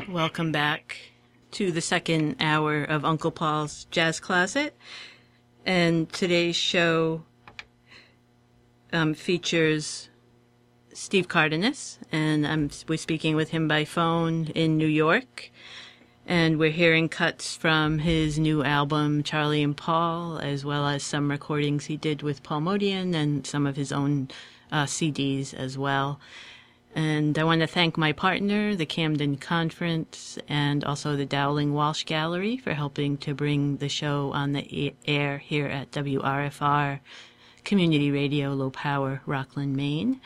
Welcome back to the second hour of Uncle Paul's Jazz Closet. And today's show features Steve Cardenas, and we're speaking with him by phone in New York. And we're hearing cuts from his new album, Charlie and Paul, as well as some recordings he did with Paul Motian and some of his own CDs as well. And I want to thank my partner, the Camden Conference, and also the Dowling Walsh Gallery for helping to bring the show on the air here at WRFR Community Radio, Low Power, Rockland, Maine.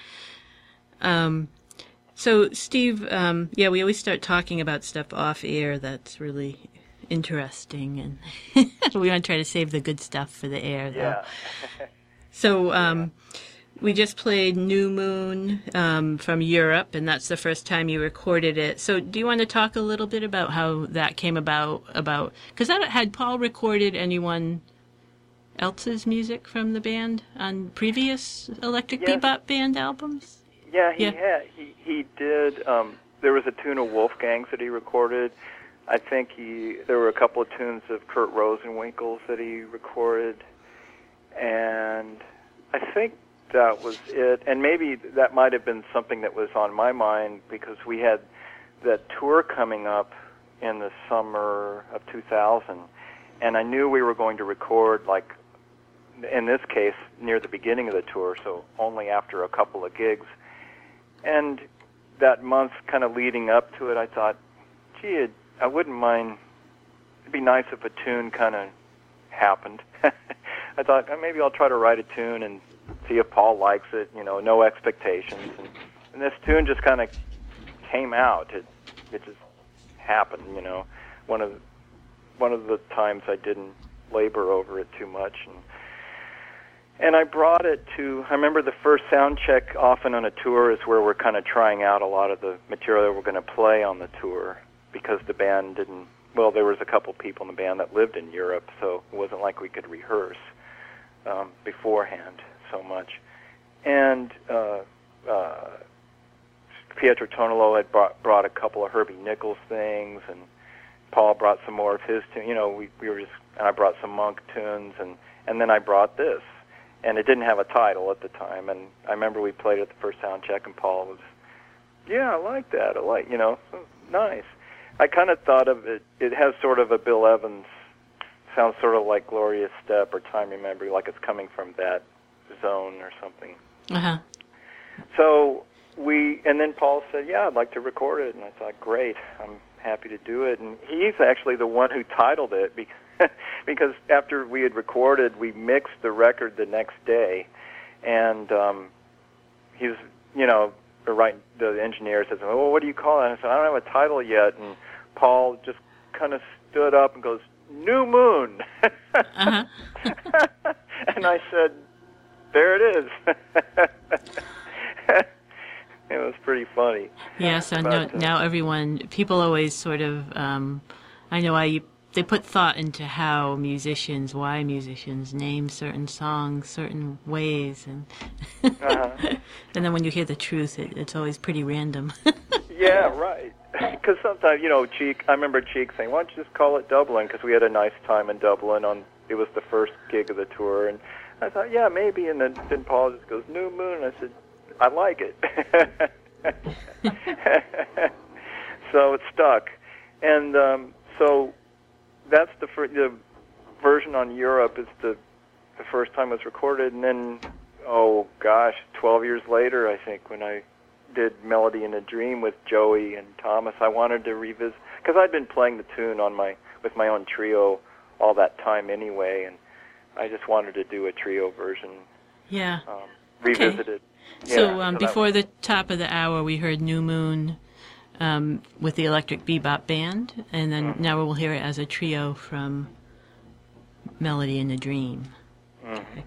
So, Steve, we always start talking about stuff off air that's really interesting, and we want to try to save the good stuff for the air, though. Yeah. So, we just played New Moon from Europe, and that's the first time you recorded it. So do you want to talk a little bit about how that came about? Because had Paul recorded anyone else's music from the band on previous Electric Bebop Band albums? Yeah, he had. He did. There was a tune of Wolfgang's that he recorded. I think there were a couple of tunes of Kurt Rosenwinkel's that he recorded. And I think that was it, and maybe that might have been something that was on my mind because we had that tour coming up in the summer of 2000, and I knew we were going to record, like, in this case, near the beginning of the tour, so only after a couple of gigs. And that month kind of leading up to it, I thought, gee, I wouldn't mind, it'd be nice if a tune kind of happened. I thought, maybe I'll try to write a tune and see if Paul likes it, no expectations. And this tune just kind of came out. It just happened, One of the times I didn't labor over it too much. And I brought it to, I remember the first sound check often on a tour is where we're kind of trying out a lot of the material that we're going to play on the tour because the band didn't, well, there was a couple people in the band that lived in Europe, so it wasn't like we could rehearse beforehand so much. And Pietro Tonello had brought a couple of Herbie Nichols things, and Paul brought some more of his tunes. We were just, and I brought some Monk tunes, and then I brought this. And it didn't have a title at the time, and I remember we played it at the first sound check, and Paul was, I like that, nice. I kind of thought of it, it has sort of a Bill Evans, sounds sort of like Glorious Step or Time Remember, like it's coming from that zone or something. Uh-huh. So and then Paul said, I'd like to record it, and I thought, great, I'm happy to do it. And he's actually the one who titled it because after we had recorded, we mixed the record the next day, and he was, the engineer says, well, what do you call it? And I said, I don't have a title yet, and Paul just kind of stood up and goes, New Moon. Uh-huh. And I said, there it is. It was pretty funny. Yeah, so now people always sort of, I know they put thought into why musicians name certain songs certain ways, and and then when you hear the truth, it's always pretty random. Yeah, right. Because sometimes, Cheek, I remember Cheek saying, why don't you just call it Dublin, because we had a nice time in Dublin. It was the first gig of the tour, and I thought, yeah, maybe, and then Paul just goes, New Moon, and I said, I like it. So it stuck. And so that's the version on Europe is the first time it was recorded, and then, 12 years later, I think, when I did Melody in a Dream with Joey and Thomas, I wanted to revisit, because I'd been playing the tune with my own trio all that time anyway, and I just wanted to do a trio version. Yeah. Revisit it. Yeah, so before the top of the hour, we heard New Moon with the Electric Bebop Band, and then now we'll hear it as a trio from Melody in a Dream. Mm-hmm. Okay.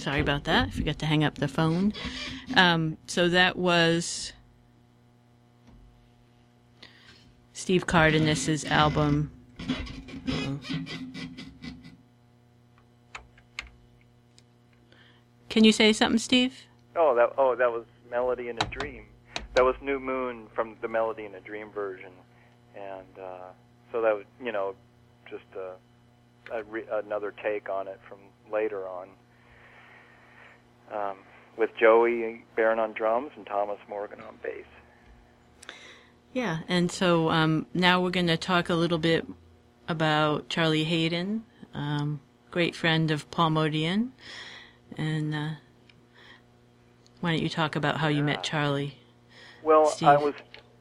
sorry about that. I forgot to hang up the phone. So that was Steve Cardenas' album. Can you say something, Steve? Oh, that was Melody in a Dream. That was New Moon from the Melody in a Dream version, and so that was, just another take on it from later on, with Joey Barron on drums and Thomas Morgan on bass. Yeah, and so now we're going to talk a little bit about Charlie Haden, great friend of Paul Motian, and why don't you talk about how you met Charlie? Well, Steve?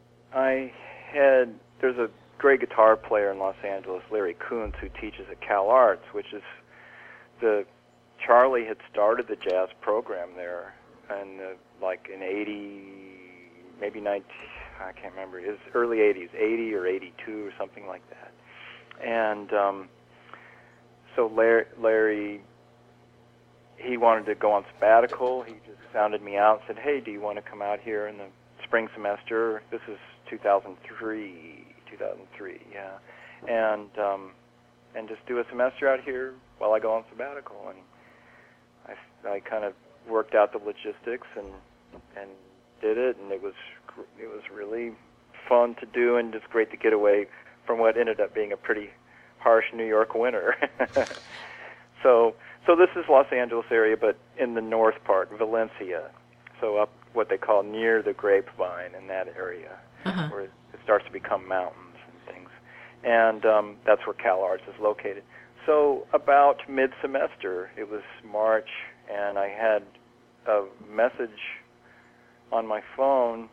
There's a great guitar player in Los Angeles, Larry Kuntz, who teaches at Cal Arts, which is Charlie had started the jazz program there, and in 80, maybe 90, I can't remember, it was early 80s, 80 or 82 or something like that. And so Larry, he wanted to go on sabbatical. He just sounded me out and said, hey, do you want to come out here in the spring semester? This is 2003, yeah. And just do a semester out here while I go on sabbatical. And I kind of worked out the logistics and did it, and it was really fun to do, and just great to get away from what ended up being a pretty harsh New York winter. So this is Los Angeles area, but in the north part, Valencia. So up what they call near the Grapevine, in that area, where it starts to become mountains and things. And that's where Cal Arts is located. So about mid-semester, it was March, and I had a message on my phone.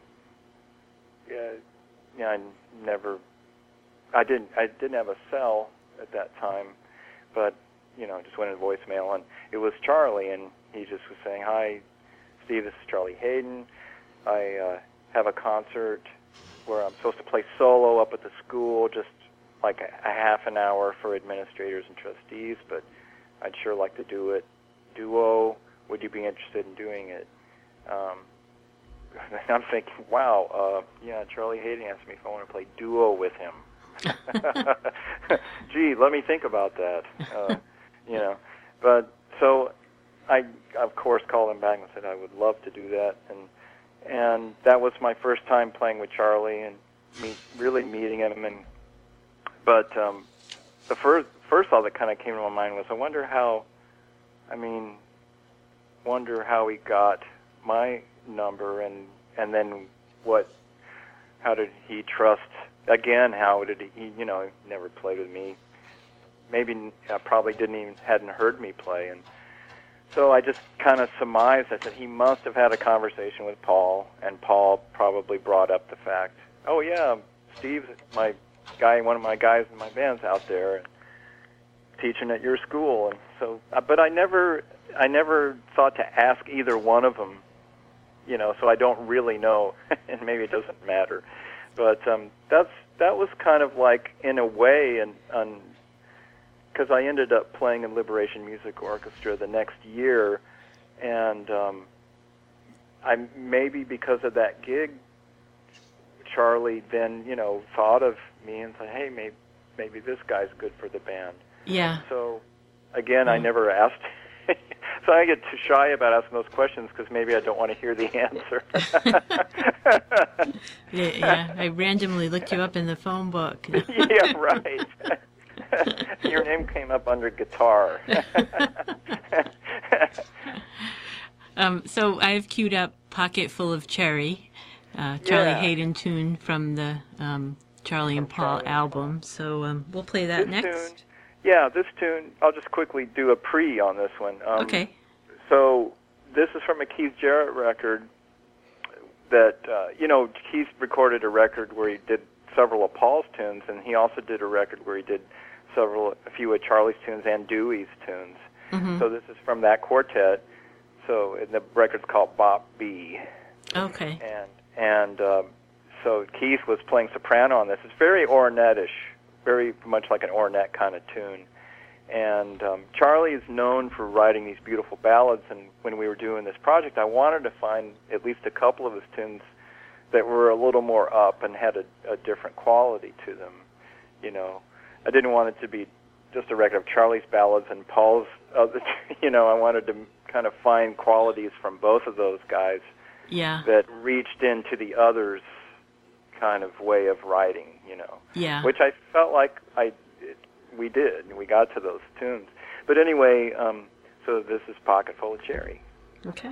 I didn't have a cell at that time, but just went in voicemail, and it was Charlie, and he just was saying, hi, Steve, this is Charlie Haden. I have a concert where I'm supposed to play solo up at the school, just like a half an hour for administrators and trustees, but I'd sure like to do it duo. Would you be interested in doing it? I'm thinking, wow, Charlie Haden asked me if I want to play duo with him. Gee, let me think about that. But so I, of course, called him back and said I would love to do that, and that was my first time playing with Charlie and really meeting him. But the first thought that kind of came to my mind was, I wonder how he got my number, and then how did he trust, again, how did he never played with me, maybe probably hadn't heard me play, and so I just kind of surmised, I said he must have had a conversation with Paul, and Paul probably brought up the fact, oh yeah, Steve's one of my guys in my band's out there teaching at your school, and so, but I never thought to ask either one of them, so I don't really know, and maybe it doesn't matter. But that was kind of like, in a way, and because I ended up playing in Liberation Music Orchestra the next year, and maybe because of that gig, Charlie then thought of me and said, hey, maybe this guy's good for the band. Yeah. So again, I never asked. So I get too shy about asking those questions because maybe I don't want to hear the answer. Yeah, I randomly looked you up in the phone book. Yeah, right. Your name came up under guitar. So I've queued up Pocket Full of Cherry, Charlie Haden tune from the Charlie and Paul album. So we'll play that next. This tune, I'll just quickly do a pre on this one. Okay. So this is from a Keith Jarrett record that, Keith recorded a record where he did several of Paul's tunes, and he also did a record where he did a few of Charlie's tunes and Dewey's tunes. Mm-hmm. So this is from that quartet. So the record's called Bop B. Okay. And so Keith was playing soprano on this. It's very Ornette-ish, very much like an Ornette kind of tune. And Charlie is known for writing these beautiful ballads, and when we were doing this project, I wanted to find at least a couple of his tunes that were a little more up and had a different quality to them. You know, I didn't want it to be just a record of Charlie's ballads and Paul's other, you know, I wanted to kind of find qualities from both of those guys that reached into the other's kind of way of writing, you know. Yeah. Which I felt like we did, and we got to those tunes. But anyway, so this is Pocket Full of Cherry. Okay.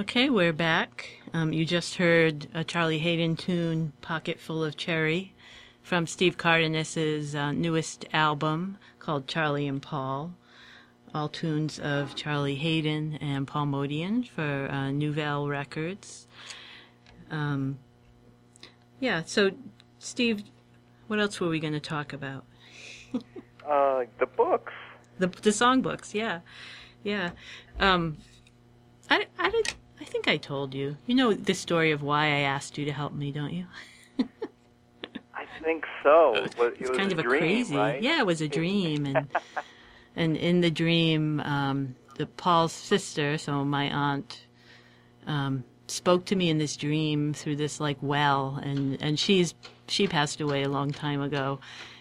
Okay, we're back. You just heard a Charlie Hayden tune, Pocket Full of Cherry, from Steve Cardenas' newest album called Charlie and Paul. All tunes of Charlie Hayden and Paul Motian for Nouvelle Records. Yeah, so Steve, what else were we going to talk about? The books. The songbooks, yeah. Yeah. I think I told you. You know the story of why I asked you to help me, don't you? I think so. It It's was kind of a dream, crazy. right? Yeah, it was a dream, and in the dream, the Paul's sister, so my aunt, spoke to me in this dream through this like well, and she passed away a long time ago,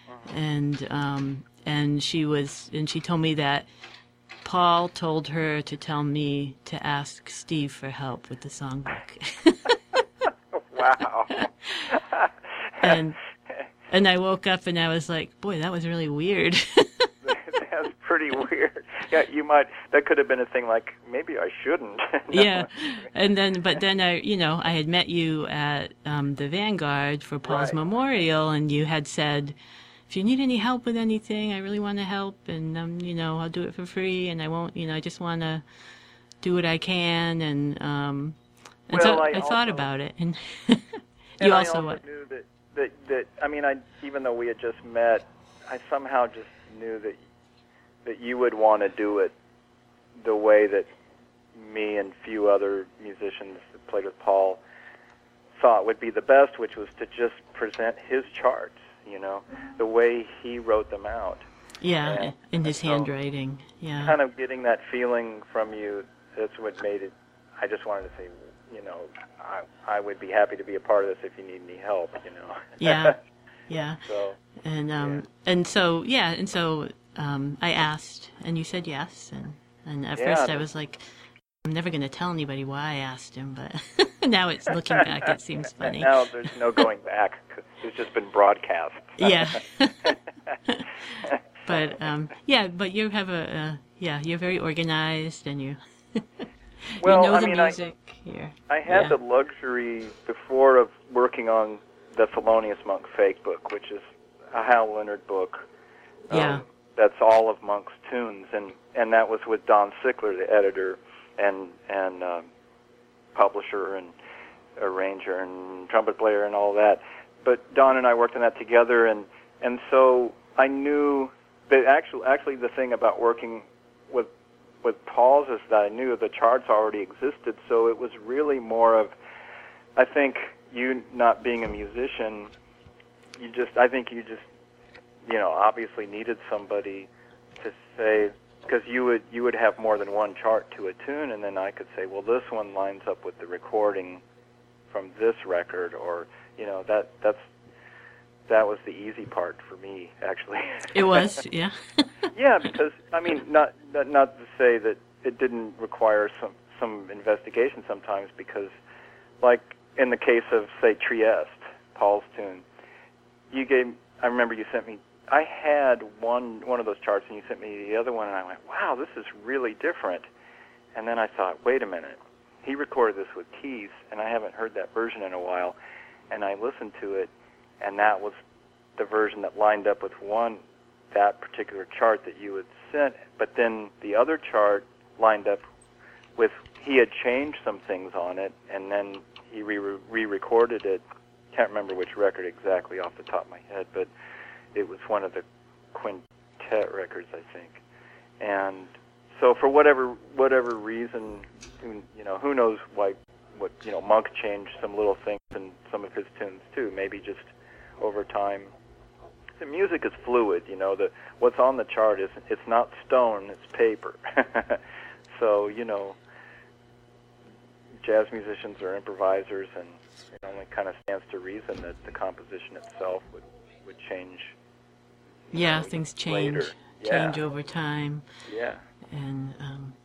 and she told me that Paul told her to tell me to ask Steve for help with the songbook. Wow. and I woke up and I was like, boy, that was really weird. That's pretty weird. Yeah, that could have been a thing like, maybe I shouldn't. No. Yeah. But then I had met you at the Vanguard for Paul's Right. memorial, and you had said, if you need any help with anything, I really want to help, and I'll do it for free, and I won't, I just want to do what I can, and so I thought about it, and you I also knew that I mean, even though we had just met, I somehow just knew that you would want to do it the way that me and few other musicians that played with Paul thought would be the best, which was to just present his charts, the way he wrote them out. Yeah, and in his so handwriting. Yeah. Kind of getting that feeling from you, that's what made it. I just wanted to say, I would be happy to be a part of this if you need any help, Yeah. Yeah. So. And so I asked, and you said yes, and at first I was like, I'm never going to tell anybody why I asked him, but now it's looking back, it seems funny. Now there's no going back. 'Cause it's just been broadcast. Yeah. But but you have you're very organized, and you Well, you know I the mean, music here. I had the luxury before of working on the Thelonious Monk Fake book, which is a Hal Leonard book. That's all of Monk's tunes, and that was with Don Sickler, the editor and publisher and arranger and trumpet player and all that. But Don and I worked on that together, and so I knew that actually the thing about working with Paul's is that I knew the charts already existed, so it was really more of, I think, you not being a musician, I think you just obviously needed somebody to say, because you would have more than one chart to a tune, and then I could say, well, this one lines up with the recording from this record, or that was the easy part for me, actually. It was, yeah. Yeah, because I mean, not to say that it didn't require some investigation sometimes, because, like in the case of say Trieste, Paul's tune, I remember you sent me. I had one of those charts, and you sent me the other one, and I went, wow, this is really different. And then I thought, wait a minute, he recorded this with keys, and I haven't heard that version in a while. And I listened to it, and that was the version that lined up with that particular chart that you had sent. But then the other chart lined up with, he had changed some things on it, and then he re-recorded it. Can't remember which record exactly off the top of my head, but it was one of the quintet records, I think. And so for whatever reason, who knows what Monk changed some little things in some of his tunes too. Maybe just over time. The music is fluid, what's on the chart it's not stone, it's paper. So, jazz musicians are improvisers, and it only kind of stands to reason that the composition itself would change. Yeah, things change. Later. Change over time. Yeah. And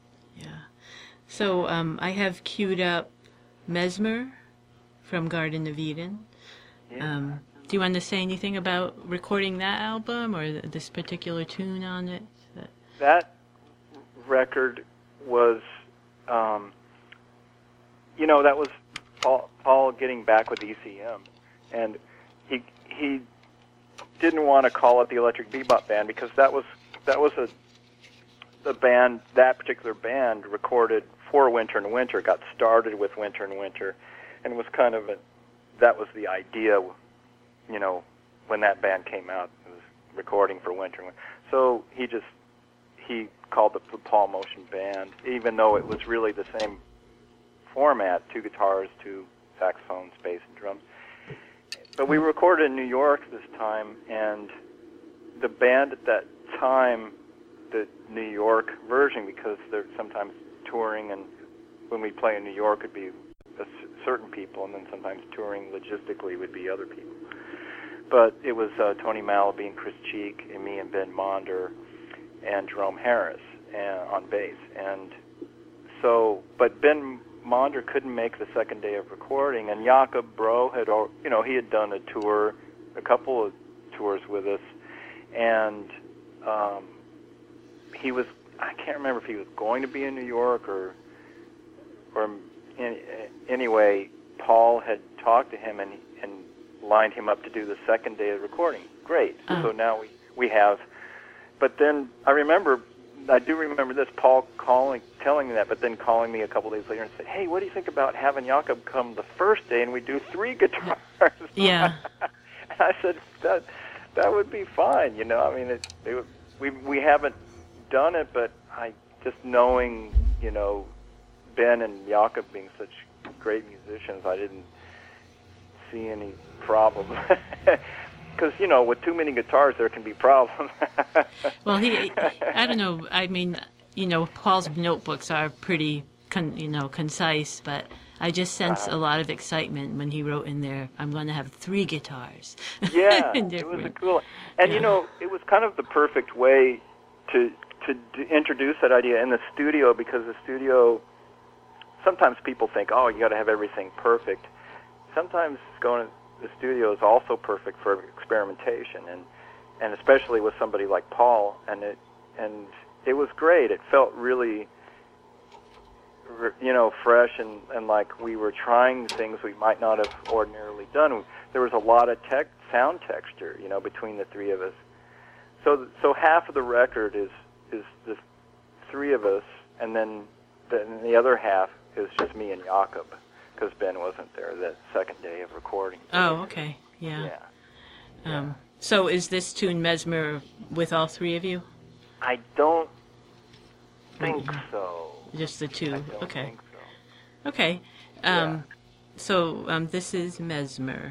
so I have queued up Mesmer from Garden of Eden. Yeah. Do you want to say anything about recording that album or this particular tune on it? That record was that was Paul getting back with ECM, and he didn't want to call it the Electric Bebop Band because that was the band, that particular band recorded for Winter and Winter, got started with Winter and Winter, and was kind of that was the idea, when that band came out, it was recording for Winter and Winter. So he called it the Paul Motion Band, even though it was really the same format, 2 guitars, 2 saxophones, bass, and drums. But we recorded in New York this time, and the band at that time, the New York version, because they're sometimes touring, and when we play in New York, it'd be certain people, and then sometimes touring logistically would be other people. But it was Tony Malaby and Chris Cheek, and me and Ben Monder, and Jerome Harris on bass. And so, but Ben Monder couldn't make the second day of recording, and Jakob Bro had, he had done a couple of tours with us, and he was, I can't remember if he was going to be in New York or anyway, Paul had talked to him and lined him up to do the second day of recording. Great. So now we have, but then I do remember this, Paul telling me that, but then calling me a couple days later and said, "Hey, what do you think about having Jakob come the first day and we do 3 guitars?" Yeah. And I said, that would be fine, I mean, we haven't done it, but I just knowing, Ben and Jakob being such great musicians, I didn't see any problem. Because, with too many guitars, there can be problems. Well, I don't know. I mean, Paul's notebooks are pretty, concise, but I just sense a lot of excitement when he wrote in there, "I'm going to have 3 guitars." Yeah, it was a cool. And, it was kind of the perfect way to introduce that idea in the studio, because the studio, sometimes people think, oh, you got to have everything perfect. Sometimes going to the studio is also perfect for experimentation, and especially with somebody like Paul, and it was great. It felt really, fresh, and like we were trying things we might not have ordinarily done. There was a lot of sound texture, between the 3 of us. So half of the record is the 3 of us, and then the other half is just me and Jakob, because Ben wasn't there the second day of recording. Oh, okay. Yeah. So is this tune Mesmer with all 3 of you? I don't think so. Just the 2. I don't Okay. think so. Okay. So this is Mesmer.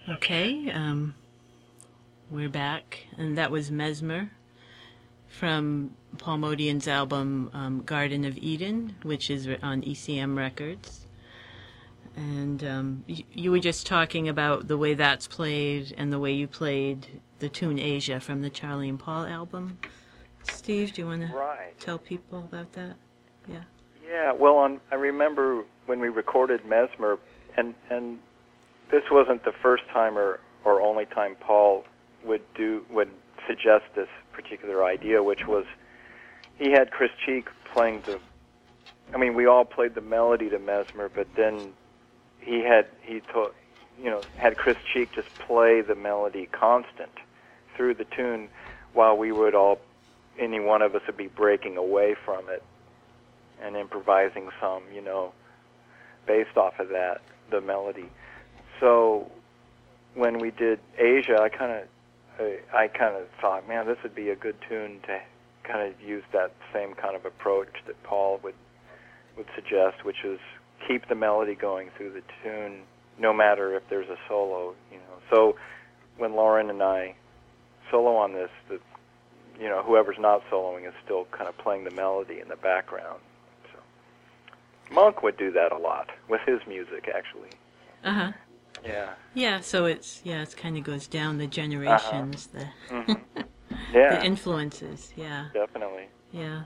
Okay, we're back, and that was Mesmer from Paul Modian's album Garden of Eden, which is on ECM Records. And you were just talking about the way that's played and the way you played the tune Asia from the Charlie and Paul album. Steve, do you want to tell people about that? Yeah. Yeah, well, I remember when we recorded Mesmer, and this wasn't the first time or only time Paul would suggest this particular idea, which was he had Chris Cheek playing we all played the melody to Mesmer, but then he had Chris Cheek just play the melody constant through the tune, while we would any one of us would be breaking away from it and improvising some, based off of that, the melody. So when we did Asia, I kind of thought, man, this would be a good tune to kind of use that same kind of approach that Paul would suggest, which is keep the melody going through the tune, no matter if there's a solo. So when Lauren and I solo on this, whoever's not soloing is still kind of playing the melody in the background. So Monk would do that a lot with his music, actually. Uh-huh. Yeah. Yeah, so it kind of goes down the generations, Mm-hmm. Yeah. the influences, yeah. Definitely. Yeah.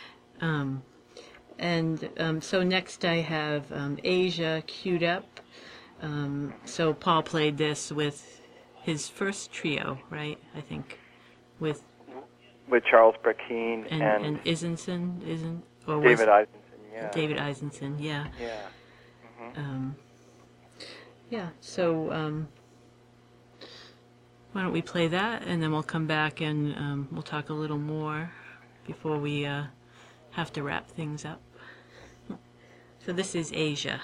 So next I have Asia queued up. So Paul played this with his first trio, right? I think with Charles Brackeen and Isenson, David Eisenson, yeah. David Eisenson, yeah. Yeah. Mm-hmm. So why don't we play that, and then we'll come back and we'll talk a little more before we have to wrap things up. So this is Asia.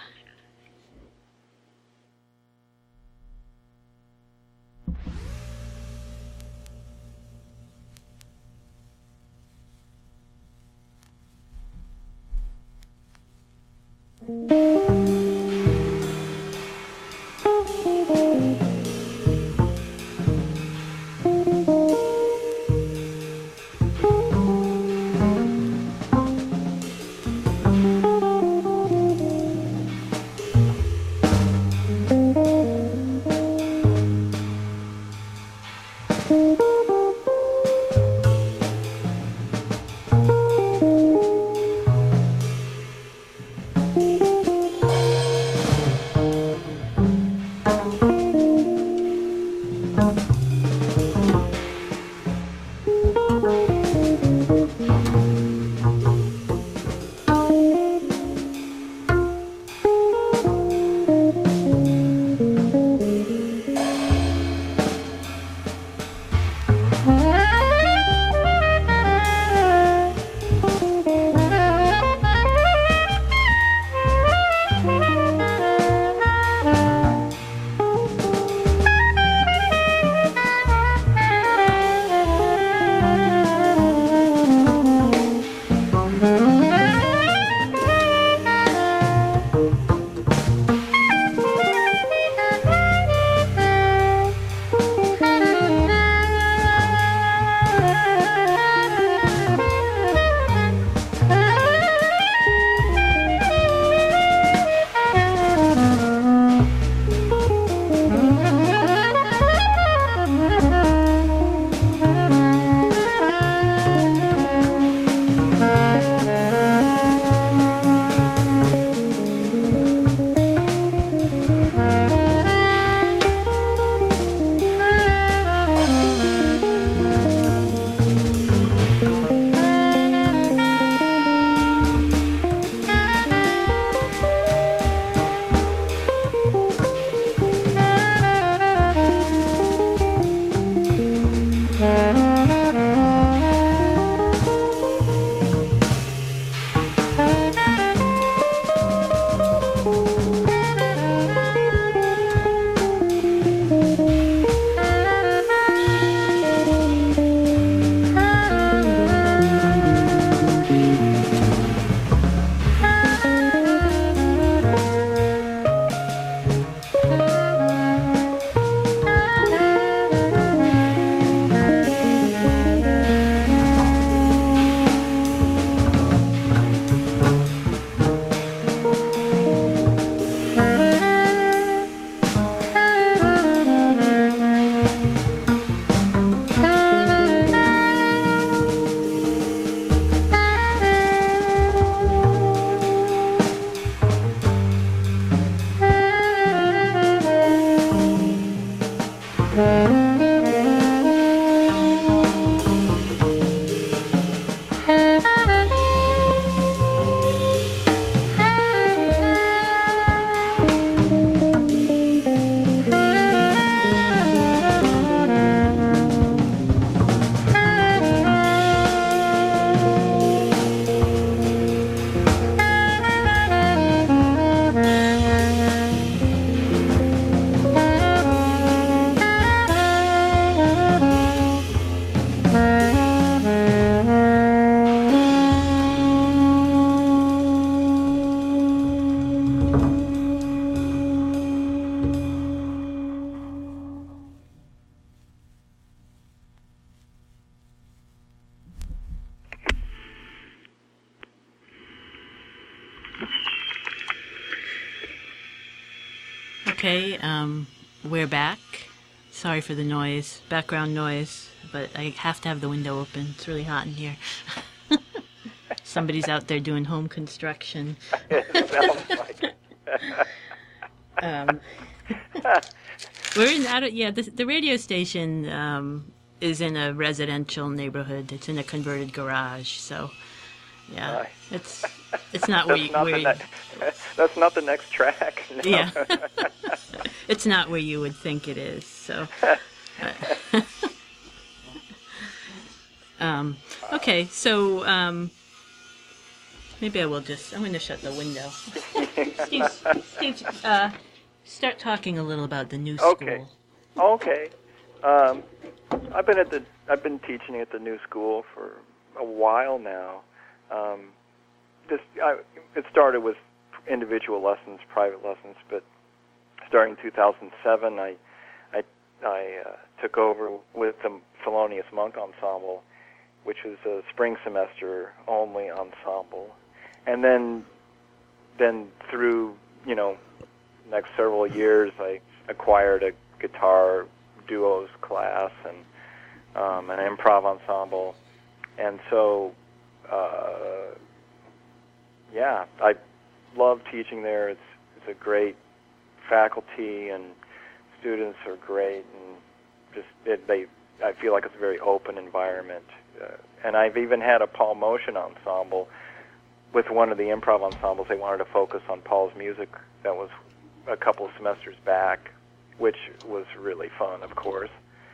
Okay, we're back. Sorry for the noise, background noise, but I have to have the window open. It's really hot in here. Somebody's out there doing home construction. It sounds like it. We're in, the radio station is in a residential neighborhood. It's in a converted garage, so yeah, Nice. it's not where you, that's not the next track. No. Yeah, it's not where you would think it is. So, okay, so maybe I'm going to shut the window. Steve, start talking a little about the new school. Okay. I've been teaching at the new school for a while now. It started with individual lessons, private lessons, but starting 2007, I took over with the Thelonious Monk Ensemble, which is a spring semester only ensemble, and then through next several years, I acquired a guitar duos class and an improv ensemble, and so I love teaching there. It's a great faculty, and students are great, and I feel like it's a very open environment. And I've even had a Paul Motion ensemble with one of the improv ensembles. They wanted to focus on Paul's music. That was a couple of semesters back, which was really fun, of course.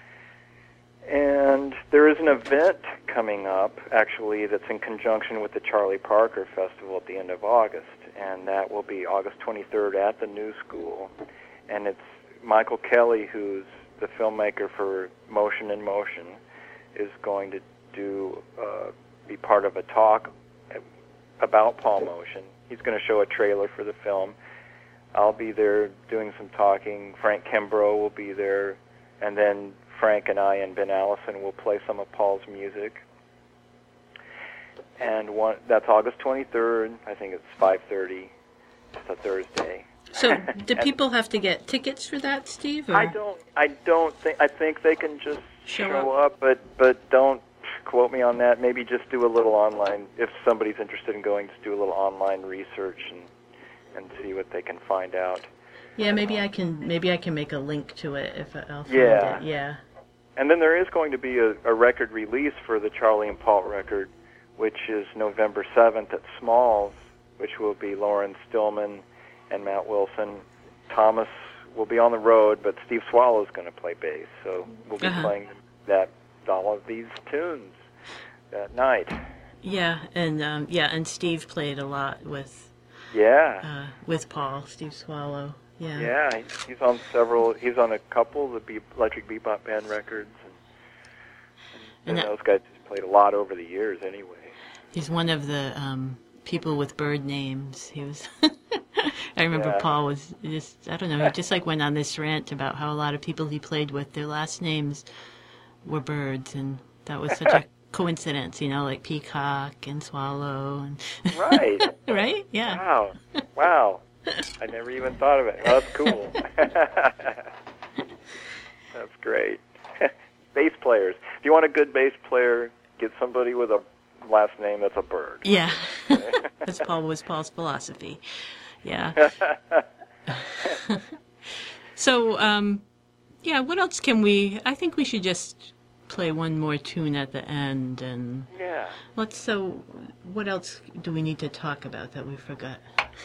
And there is an event coming up, actually, that's in conjunction with the Charlie Parker Festival at the end of August, and that will be August 23rd at the New School. And it's Michael Kelly, who's the filmmaker for Motion in Motion, is going to be part of a talk about Paul Motion. He's going to show a trailer for the film. I'll be there doing some talking. Frank Kimbrough will be there, and then Frank and I and Ben Allison will play some of Paul's music. And that's August 23rd. I think it's 5:30. It's a Thursday. So, do people have to get tickets for that, Steve? Or? I don't think. I think they can just show up, but don't quote me on that. Maybe just do a little online. If somebody's interested in going, just do a little online research and see what they can find out. Yeah, maybe I can make a link to it if I'll find it. Yeah. And then there is going to be a record release for the Charlie and Paul record, which is November 7th at Smalls, which will be Lauren Stillman and Matt Wilson. Thomas will be on the road, but Steve Swallow is going to play bass, so we'll be playing all of these tunes that night. Yeah, and Steve played a lot with Paul, Steve Swallow. Yeah. Yeah, he's on several. He's on a couple of the Electric Bebop Band records, and those guys just played a lot over the years. Anyway, he's one of the people with bird names. He was. I remember Paul was just. I don't know. He just went on this rant about how a lot of people he played with, their last names were birds, and that was such a coincidence. Like Peacock and Swallow, and right. Right? Yeah. Wow. I never even thought of it. Well, that's cool. That's great. Bass players. If you want a good bass player, get somebody with a last name that's a bird. Yeah. That's Paul's philosophy. Yeah. So, what else can we... I think we should just play one more tune at the end. And so what else do we need to talk about that we forgot?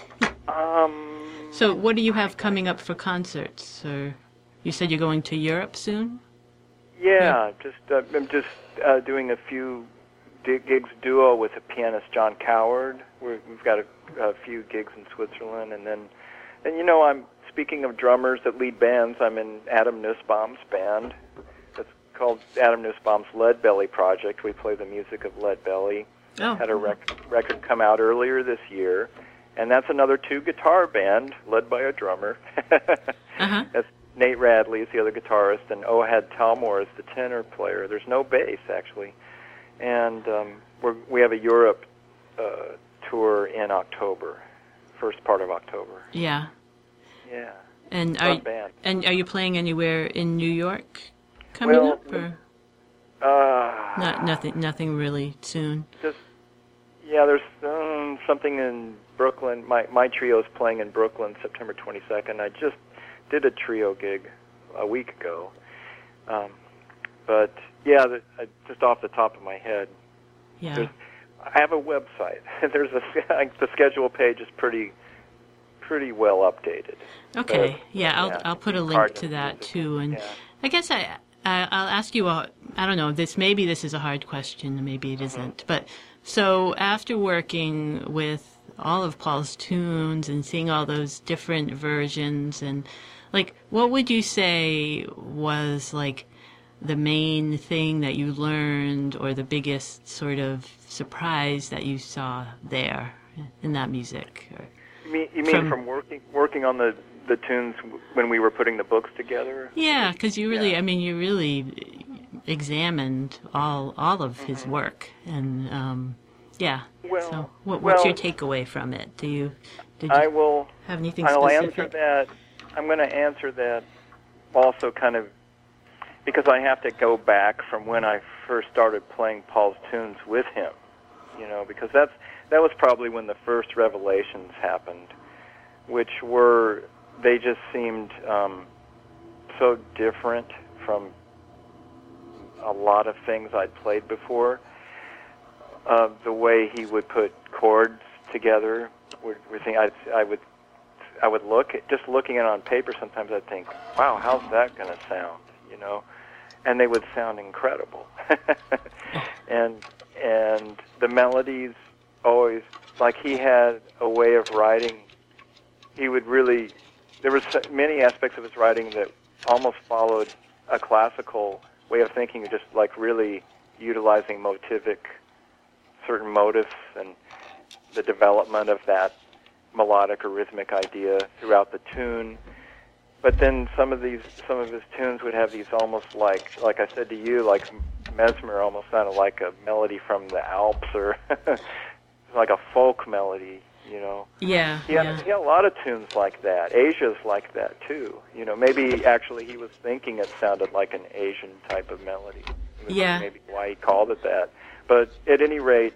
So what do you have coming up for concerts? Or you said you're going to Europe soon? Yeah, I'm just doing a few gigs duo with the pianist John Coward. We've got a few gigs in Switzerland, and then I'm speaking of drummers that lead bands. I'm in Adam Nussbaum's band. It's called Adam Nussbaum's Lead Belly Project. We play the music of Lead Belly. Had a record come out earlier this year. And that's another two-guitar band led by a drummer. That's Nate Radley is the other guitarist, and Ohad Talmor is the tenor player. There's no bass, actually. And we have a Europe tour in October. first part of October. Yeah. Yeah. And Fun band. are you playing anywhere in New York coming up, or nothing really soon? Just there's something in Brooklyn. My trio is playing in Brooklyn September 22nd. I just did a trio gig a week ago, but just off the top of my head, I have a website. There's the schedule page is pretty well updated. Okay, I'll put a link to that too, and I guess I'll ask you I don't know, maybe this is a hard question, maybe it isn't, but so after working with all of Paul's tunes and seeing all those different versions, and like, what would you say was like the main thing that you learned, or the biggest sort of surprise that you saw there in that music? You mean from working on the tunes when we were putting the books together? Yeah, because you really, you really examined all of his work, and so what's your takeaway from it? Did you have anything specific? I'll answer that. I'm going to answer that also kind of because I have to go back from when I first started playing Paul's tunes with him, because that was probably when the first revelations happened, which they just seemed so different from a lot of things I'd played before. The way he would put chords together, I would look at, just looking at it on paper, sometimes I'd think, wow, how's that going to sound, and they would sound incredible. and the melodies always, like, he had a way of writing. He would really, there was many aspects of his writing that almost followed a classical way of thinking, just like really utilizing certain motifs and the development of that melodic or rhythmic idea throughout the tune. But then some of his tunes would have these almost like I said to you, like Mesmer almost sounded like a melody from the Alps, or like a folk melody, Yeah. He had a lot of tunes like that. Asia's like that too. Maybe actually he was thinking it sounded like an Asian type of melody. Maybe why he called it that. But at any rate,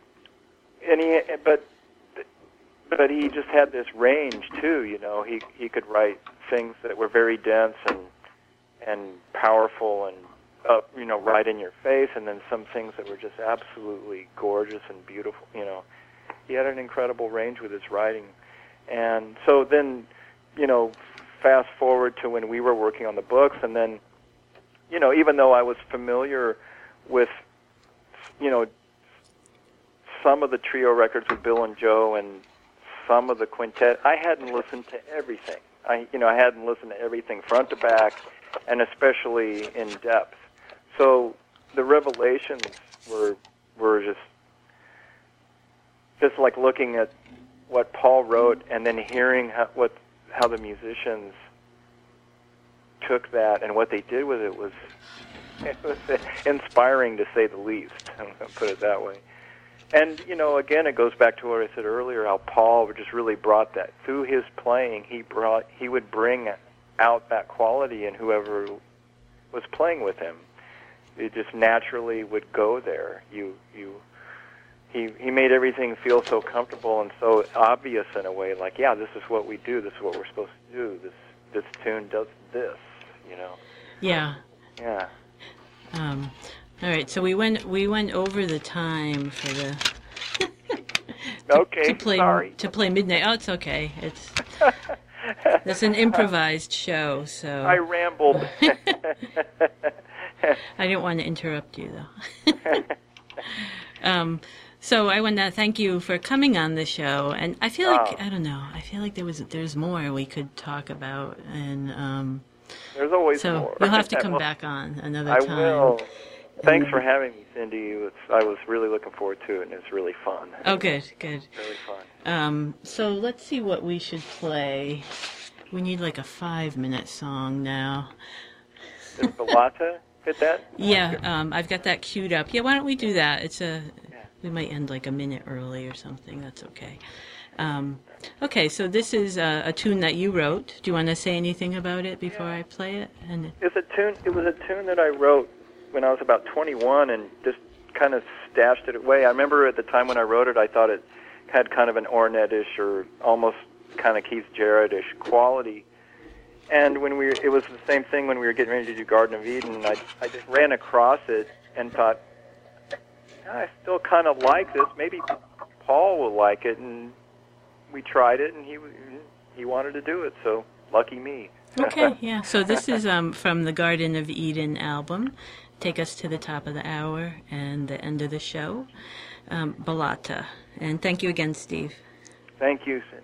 but he just had this range too. He could write things that were very dense and powerful and right in your face, and then some things that were just absolutely gorgeous and beautiful. He had an incredible range with his writing. And so then, fast forward to when we were working on the books, and then, even though I was familiar with, some of the trio records with Bill and Joe and some of the quintet, I hadn't listened to everything. I hadn't listened to everything front to back, and especially in depth. So the revelations were just like looking at what Paul wrote and then hearing how the musicians took that and what they did with it was inspiring, to say the least. I'm going to put it that way. And, again, it goes back to what I said earlier, how Paul just really brought that. Through his playing, he would bring out that quality in whoever was playing with him. It just naturally would go there. He made everything feel so comfortable and so obvious in a way, like, this is what we do, this is what we're supposed to do, this tune does this, Yeah. Yeah. All right, so we went over the time for the to play Midnight. Oh, it's okay. It's an improvised show, so I rambled. I didn't want to interrupt you though. So I want to thank you for coming on the show, and I feel like I feel like there's more we could talk about, and there's always so more. You'll have to come back on another time. I will. Thanks for having me, Cindy. I was really looking forward to it, and it's really fun. Oh, good. Really fun. So let's see what we should play. We need like a 5-minute song now. Does Balata fit that? Yeah, I've got that queued up. Yeah, why don't we do that? We might end like a minute early or something. That's okay. Okay, so this is a tune that you wrote. Do you want to say anything about it before I play it? It was a tune that I wrote when I was about 21 and just kind of stashed it away. I remember at the time when I wrote it, I thought it had kind of an Ornette-ish or almost kind of Keith Jarrett-ish quality. And it was the same thing when we were getting ready to do Garden of Eden. I just ran across it and thought, I still kind of like this. Maybe Paul will like it. And we tried it, and he wanted to do it. So lucky me. Okay, yeah. So this is from the Garden of Eden album. Take us to the top of the hour and the end of the show. Balata. And thank you again, Steve. Thank you, Cindy.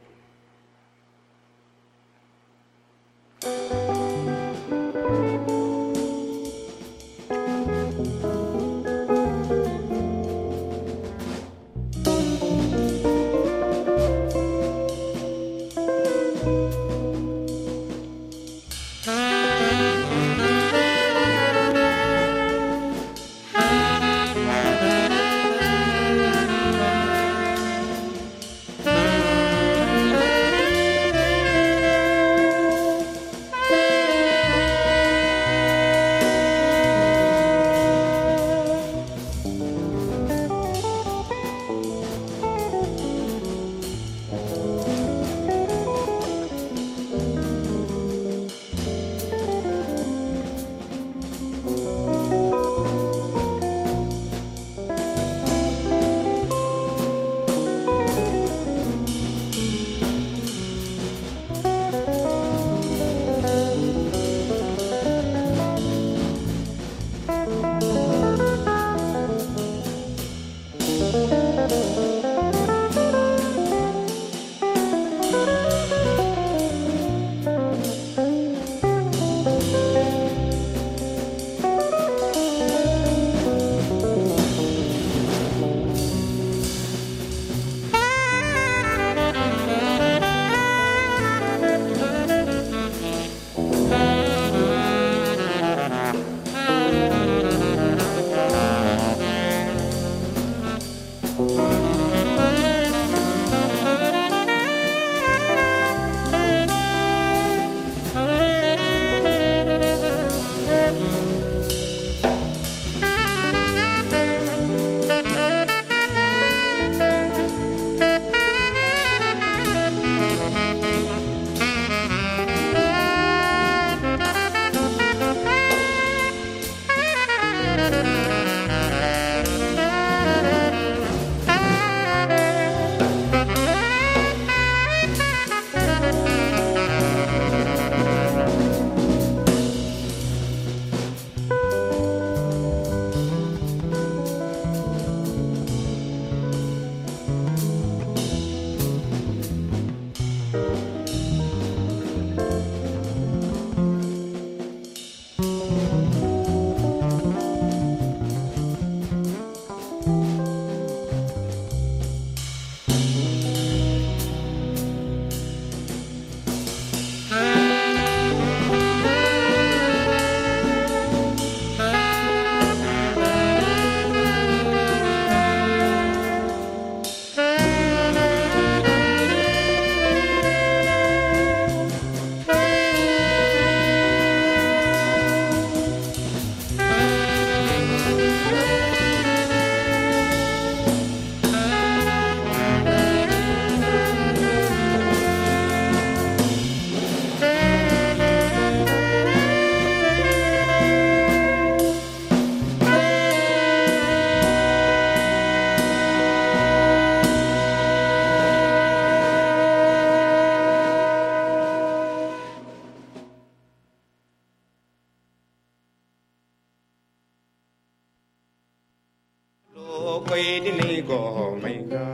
Lo quay đi này gò mày ga